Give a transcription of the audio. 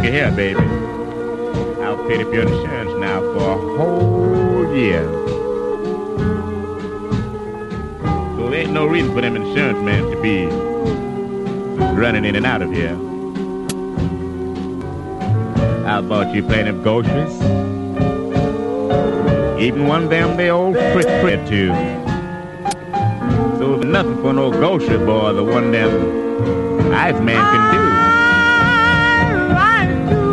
looky here, baby. I'll pay for your insurance now for a whole year. So there ain't no reason for them insurance men to be running in and out of here. How about you playing them groceries? Even one of them they old quick too. So there's nothing for no grocery boy the one them Iceman can do.